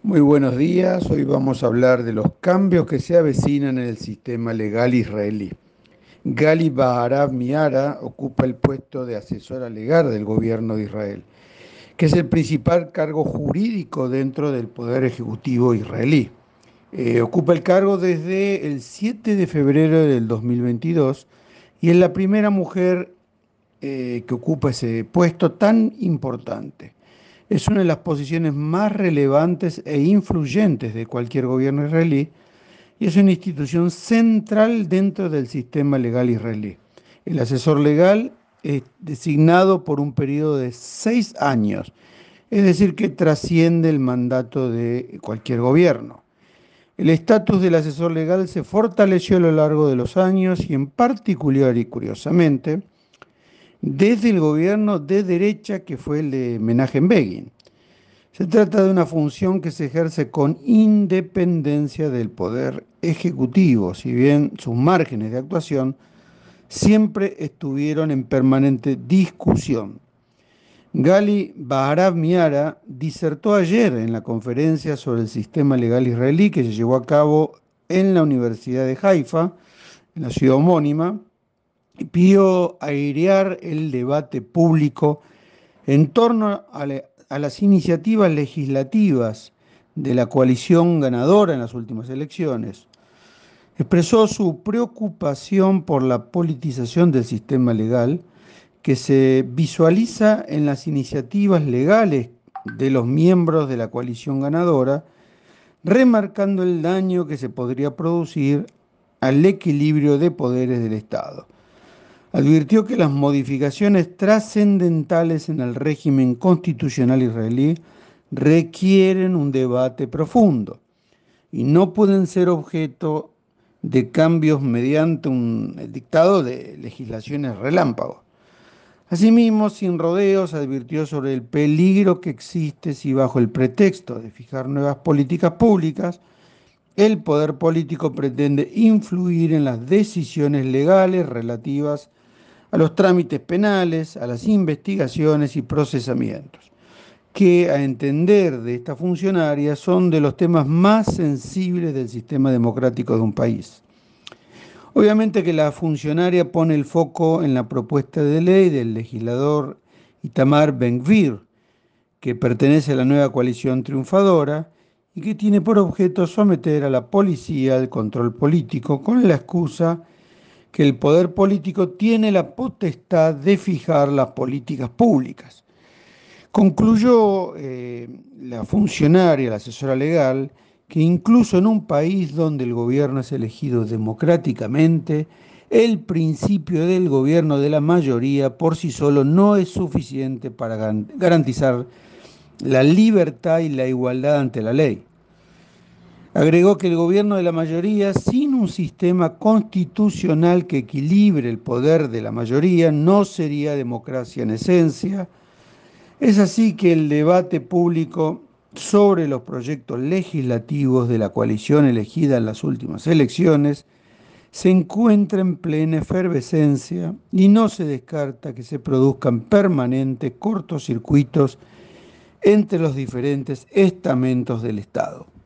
Muy buenos días, hoy vamos a hablar de los cambios que se avecinan en el sistema legal israelí. Gali Baharav Miara ocupa el puesto de asesora legal del gobierno de Israel, que es el principal cargo jurídico dentro del poder ejecutivo israelí. Ocupa el cargo desde el 7 de febrero del 2022 y es la primera mujer que ocupa ese puesto tan importante. Es una de las posiciones más relevantes e influyentes de cualquier gobierno israelí y es una institución central dentro del sistema legal israelí. El asesor legal es designado por un periodo de 6 años, es decir, que trasciende el mandato de cualquier gobierno. El estatus del asesor legal se fortaleció a lo largo de los años y en particular y curiosamente desde el gobierno de derecha que fue el de Menachem Begin. Se trata de una función que se ejerce con independencia del poder ejecutivo, si bien sus márgenes de actuación siempre estuvieron en permanente discusión. Gali Baharav Miara disertó ayer en la conferencia sobre el sistema legal israelí que se llevó a cabo en la Universidad de Haifa, en la ciudad homónima, y pidió airear el debate público en torno a las iniciativas legislativas de la coalición ganadora en las últimas elecciones. Expresó su preocupación por la politización del sistema legal que se visualiza en las iniciativas legales de los miembros de la coalición ganadora, remarcando el daño que se podría producir al equilibrio de poderes del Estado. Advirtió que las modificaciones trascendentales en el régimen constitucional israelí requieren un debate profundo y no pueden ser objeto de cambios mediante un dictado de legislaciones relámpago. Asimismo, sin rodeos, advirtió sobre el peligro que existe si bajo el pretexto de fijar nuevas políticas públicas, el poder político pretende influir en las decisiones legales relativas a los trámites penales, a las investigaciones y procesamientos, que a entender de esta funcionaria son de los temas más sensibles del sistema democrático de un país. Obviamente que la funcionaria pone el foco en la propuesta de ley del legislador Itamar Ben-Gvir, que pertenece a la nueva coalición triunfadora y que tiene por objeto someter a la policía al control político con la excusa que el poder político tiene la potestad de fijar las políticas públicas. Concluyó la funcionaria, la asesora legal, que incluso en un país donde el gobierno es elegido democráticamente, el principio del gobierno de la mayoría por sí solo no es suficiente para garantizar la libertad y la igualdad ante la ley. Agregó que el gobierno de la mayoría, sin un sistema constitucional que equilibre el poder de la mayoría, no sería democracia en esencia. Es así que el debate público sobre los proyectos legislativos de la coalición elegida en las últimas elecciones se encuentra en plena efervescencia y no se descarta que se produzcan permanentes cortocircuitos entre los diferentes estamentos del Estado.